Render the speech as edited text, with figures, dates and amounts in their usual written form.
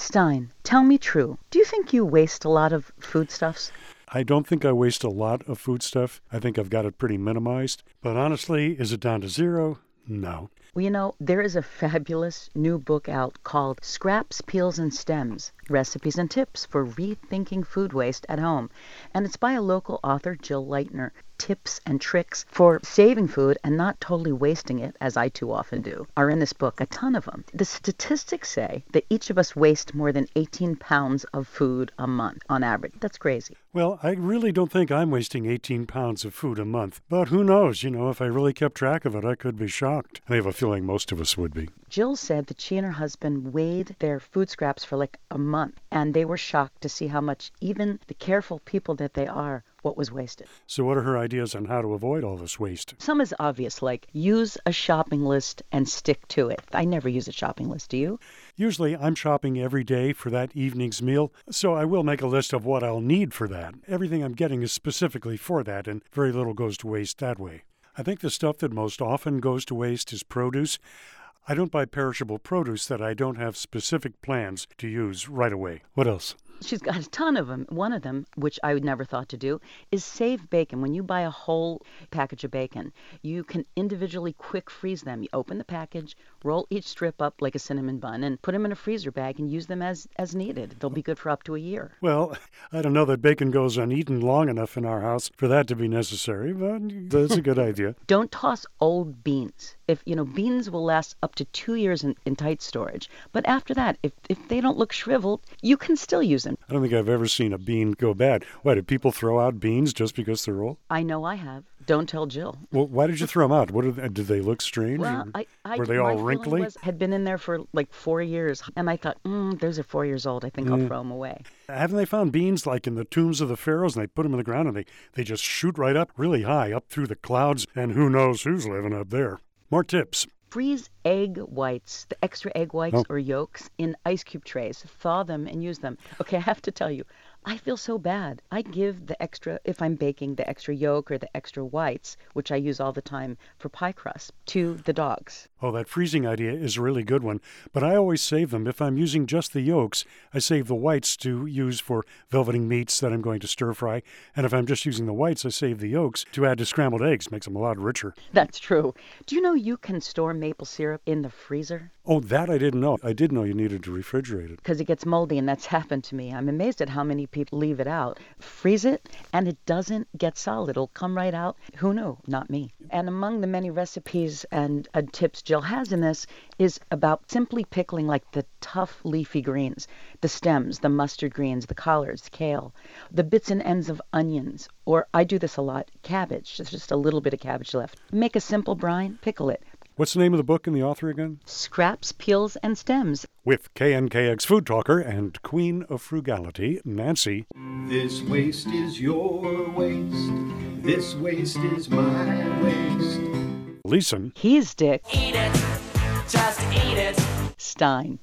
Stein, tell me true. Do you think you waste a lot of foodstuffs? I don't think I waste a lot of food stuff. I think I've got it pretty minimized. But honestly, is it down to zero? No. Well, there is a fabulous new book out called Scraps, Peels, and Stems, Recipes and Tips for Rethinking Food Waste at Home. And it's by a local author, Jill Leitner. Tips and tricks for saving food and not totally wasting it, as I too often do, are in this book, a ton of them. The statistics say that each of us waste more than 18 pounds of food a month on average. That's crazy. Well, I really don't think I'm wasting 18 pounds of food a month. But who knows? If I really kept track of it, I could be shocked. I have a feeling most of us would be. Jill said that she and her husband weighed their food scraps for like a month, and they were shocked to see how much, even the careful people that they are, what was wasted. So what are her ideas on how to avoid all this waste? Some is obvious, like use a shopping list and stick to it. I never use a shopping list, do you? Usually I'm shopping every day for that evening's meal, so I will make a list of what I'll need for that. Everything I'm getting is specifically for that, and very little goes to waste that way. I think the stuff that most often goes to waste is produce. I don't buy perishable produce that I don't have specific plans to use right away. What else? She's got a ton of them. One of them, which I would never thought to do, is save bacon. When you buy a whole package of bacon, you can individually quick freeze them. You open the package, roll each strip up like a cinnamon bun, and put them in a freezer bag and use them as needed. They'll be good for up to a year. Well, I don't know that bacon goes uneaten long enough in our house for that to be necessary, but that's a good idea. Don't toss old beans. Beans will last up to 2 years in tight storage. But after that, if they don't look shriveled, you can still use them. I don't think I've ever seen a bean go bad. Why, do people throw out beans just because they're old? I know I have. Don't tell Jill. Well, why did you throw them out? Did they look strange? Well, were they all wrinkly? Had been in there for like 4 years, and I thought, those are 4 years old. I think I'll throw them away. Haven't they found beans like in the tombs of the pharaohs, and they put them in the ground, and they just shoot right up really high, up through the clouds, and who knows who's living up there. More tips. Freeze egg whites, the extra egg whites or yolks, in ice cube trays. Thaw them and use them. Okay, I have to tell you, I feel so bad. I give the extra, if I'm baking, the extra yolk or the extra whites, which I use all the time for pie crust, to the dogs. Oh, that freezing idea is a really good one. But I always save them. If I'm using just the yolks, I save the whites to use for velveting meats that I'm going to stir fry. And if I'm just using the whites, I save the yolks to add to scrambled eggs. Makes them a lot richer. That's true. Do you know you can store maple syrup in the freezer? Oh, that I didn't know. I did know you needed to refrigerate it. Because it gets moldy, and that's happened to me. I'm amazed at how many people leave it out. Freeze it, and it doesn't get solid. It'll come right out. Who knew? Not me. And among the many recipes and tips Jill has in this is about simply pickling like the tough leafy greens, the stems, the mustard greens, the collards, kale, the bits and ends of onions, or I do this a lot, cabbage. There's just a little bit of cabbage left. Make a simple brine, pickle it. What's the name of the book and the author again? Scraps, Peels, and Stems. With KNKX food talker and queen of frugality, Nancy. This waste is your waste. This waste is my waste. Leeson. He's Dick. Eat it. Just eat it. Stein.